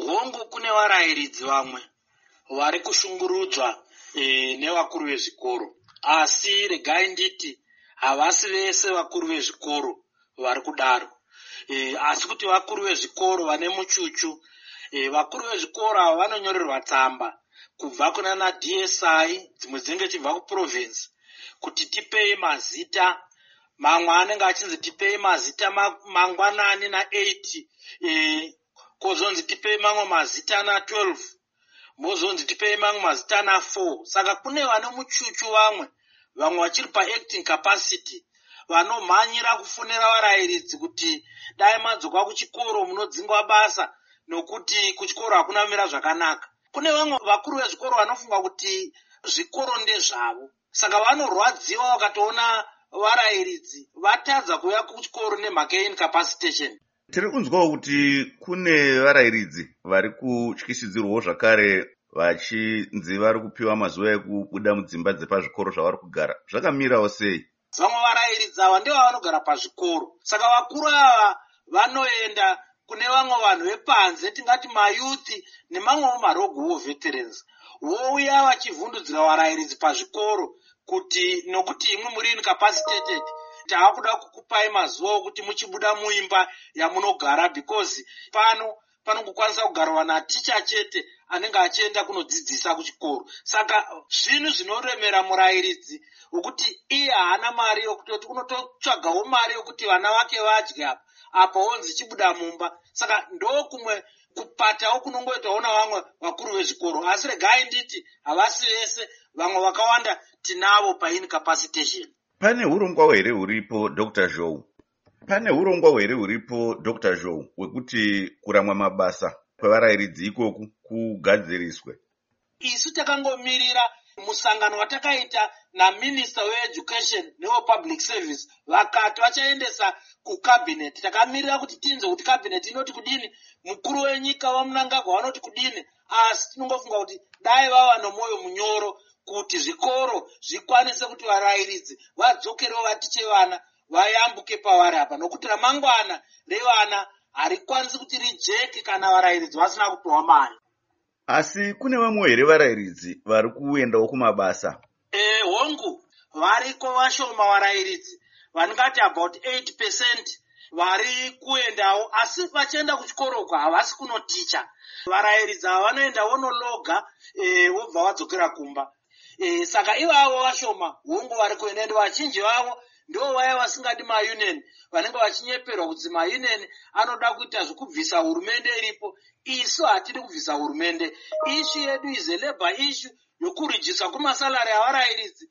Hongu kune varayiridzi vamwe vari kushungurudzwa nevakuru vezvikoro, asi regai nditi havasi vese vakuru vezvikoro vari kudaro, asi kuti vakuru vezvikoro vane muchuchu. Vakuru vezvikoro ava vanonyorerwa tsamba kubva kunana DSI, dzimwe dzinenge chibva kuprovince, kuti tipei mazita. Mamwe anenge achinzi tipei mazita mangwanani na8, kozonzi tipei mamwe mazita na12, mozonzi tipei mamwe mazita na4. Saka kune vane muchuchu vamwe vachiri paacting capacity vanomhanyira kufonera varayiridzi kuti dai madzoka kuchikoro munodzingwa basa nokuti kuchikoro hakuna kumira zvakanaka. Kune vamwe vakuru vezvikoro vanofunga kuti zvikoro ndezvavo, saka vanorwadziwa vakatoona varayiridzi vatadza kuuya kuchikoro nemhaka yeincapacitation. Tiri kunzwawo kuti kune varayiridzi vari kutyisidzirwawo zvakare vachinzi vari kupiwa mazuva ekubuda mudzimba dzepazvikoro zvavari kugara. Zvakamirawo sei? Vamwe varayiridzi ava ndivo vanogara pazvikoro, saka vakuru ava vanoenda kune vamwe vanhu vepanze, tingati mayuthi nemamwewo marogowo veterans, vouya vachivhundudzira varayiridzi pazvikoro kuti nokuti imwe muri incapacitated taakuda kukupai mazuva okuti muchibuda muimba yamunogara, because pano panongokwanisa kugarwa naticha chete anenge achienda kunodzidzisa kuchikoro. Saka zvinhu zvinoremera murayiridzi ukuti iye haana mari yokutoti unototsvagawo mari yokuti vana vake vadye apa onzi chibuda mumba. Saka ndokumwe kupatawo kunongoitawo navamwe vakuru vezvikoro, asi regai nditi havasi vese, vamwe vakawanda tinavo paincapacitation. Pane urongwa here huripo Dr. Zhou? Pane urongwa here huripo Dr. Zhou wekuti kuramwa mabasa kwevarayiridzi ikoku kugadziriswe? Isu takangomirira musangano watakaita naMinister weEducation newePublic Service, vakati vachaendesa kuCabinet. Takamirira kuti tinze kuti Cabinet inoti kudini, mukuru wenyika waMnangagwa vanoti kudini, asi tinongofunga kuti dai vava nomwoyo munyoro kuti zvikoro zvikwanise kuti varayiridzi vadzokerewo vatiche vana vayambuke pavari apa, nokuti ramangwana revana harikwanisi kuti rijeke kana varayiridzi vasina kupiwa mari. Asi kune vamwe here varayiridzi vari kuendawo kumabasa? Hongu variko vashoma varayiridzi vanongati about 8% vari kuendawo, asi vachienda kuchikoroko havasi kunoticha. Varayiridzi ava vanoenda vonologa vobva vadzokera kumba. Saka ivavo vashoma hongu vari kuenda, ende vazhinji vavo ndo vaya vasingadi maunion, vanenge vachinyeperwa kuti maunion anoda kuita zvekubvisa hurumende iripo. Isu hatidi kubvisa hurumende. Issue yedu is a labor issue yokurejista kumasalari avarayiridzi